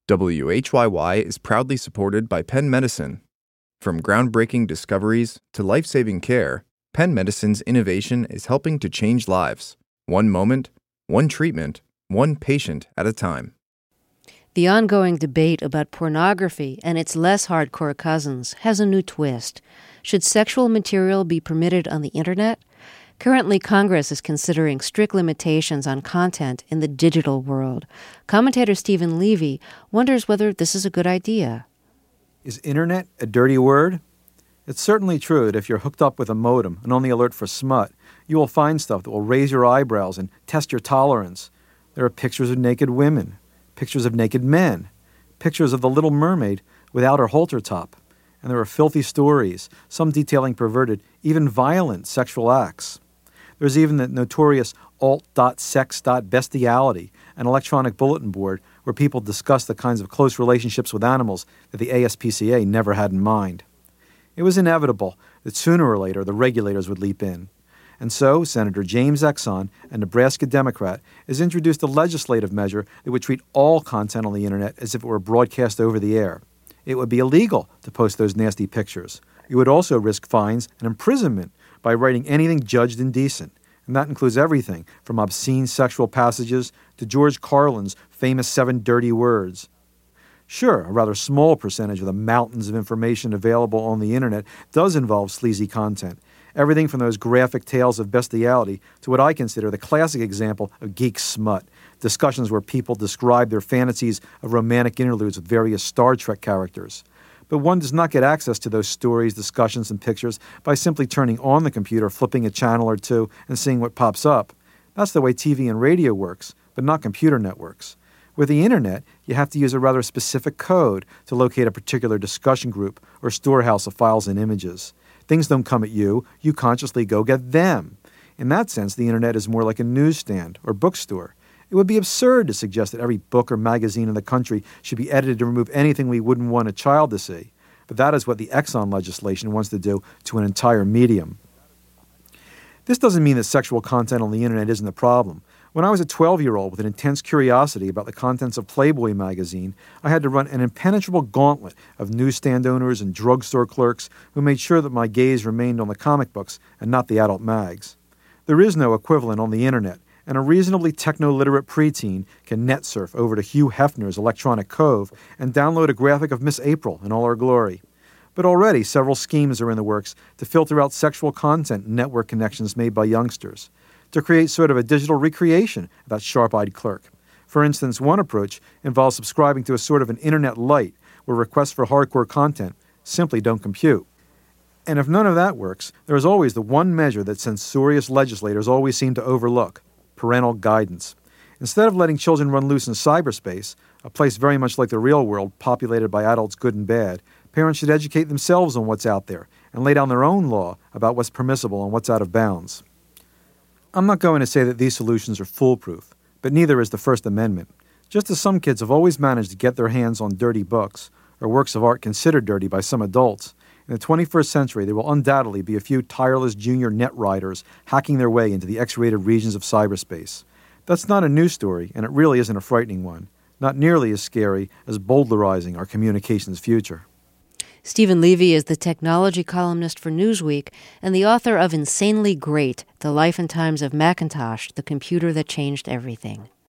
WHYY is proudly supported by Penn Medicine. From groundbreaking discoveries to life-saving care, Penn Medicine's innovation is helping to change lives. One moment, one treatment, one patient at a time. The ongoing debate about pornography and its less hardcore cousins has a new twist. Should sexual material be permitted on the internet? Currently, Congress is considering strict limitations on content in the digital world. Commentator Stephen Levy wonders whether this is a good idea. Is internet a dirty word? It's certainly true that if you're hooked up with a modem and only alert for smut, you will find stuff that will raise your eyebrows and test your tolerance. There are pictures of naked women, pictures of naked men, pictures of the Little Mermaid without her halter top. And there are filthy stories, some detailing perverted, even violent sexual acts. There's even the notorious alt.sex.bestiality, an electronic bulletin board where people discuss the kinds of close relationships with animals that the ASPCA never had in mind. It was inevitable that sooner or later the regulators would leap in. And so, Senator James Exon, a Nebraska Democrat, has introduced a legislative measure that would treat all content on the internet as if it were broadcast over the air. It would be illegal to post those nasty pictures. You would also risk fines and imprisonment by writing anything judged indecent. And that includes everything from obscene sexual passages to George Carlin's famous 7 dirty words. Sure, a rather small percentage of the mountains of information available on the internet does involve sleazy content. Everything from those graphic tales of bestiality to what I consider the classic example of geek smut, discussions where people describe their fantasies of romantic interludes with various Star Trek characters. But one does not get access to those stories, discussions, and pictures by simply turning on the computer, flipping a channel or two, and seeing what pops up. That's the way TV and radio works, but not computer networks. With the internet, you have to use a rather specific code to locate a particular discussion group or storehouse of files and images. Things don't come at you, you consciously go get them. In that sense, the internet is more like a newsstand or bookstore. It would be absurd to suggest that every book or magazine in the country should be edited to remove anything we wouldn't want a child to see. But that is what the Exxon legislation wants to do to an entire medium. This doesn't mean that sexual content on the internet isn't a problem. When I was a 12-year-old with an intense curiosity about the contents of Playboy magazine, I had to run an impenetrable gauntlet of newsstand owners and drugstore clerks who made sure that my gaze remained on the comic books and not the adult mags. There is no equivalent on the internet, and a reasonably techno-literate preteen can net surf over to Hugh Hefner's Electronic Cove and download a graphic of Miss April in all her glory. But already several schemes are in the works to filter out sexual content and network connections made by youngsters, to create sort of a digital recreation of that sharp-eyed clerk. For instance, one approach involves subscribing to a sort of an internet light where requests for hardcore content simply don't compute. And if none of that works, there is always the one measure that censorious legislators always seem to overlook: parental guidance. Instead of letting children run loose in cyberspace, a place very much like the real world populated by adults good and bad, parents should educate themselves on what's out there and lay down their own law about what's permissible and what's out of bounds. I'm not going to say that these solutions are foolproof, but neither is the First Amendment. Just as some kids have always managed to get their hands on dirty books, or works of art considered dirty by some adults, in the 21st century there will undoubtedly be a few tireless junior net riders hacking their way into the X-rated regions of cyberspace. That's not a news story, and it really isn't a frightening one. Not nearly as scary as bowdlerizing our communications future. Stephen Levy is the technology columnist for Newsweek and the author of Insanely Great: The Life and Times of Macintosh, the Computer That Changed Everything.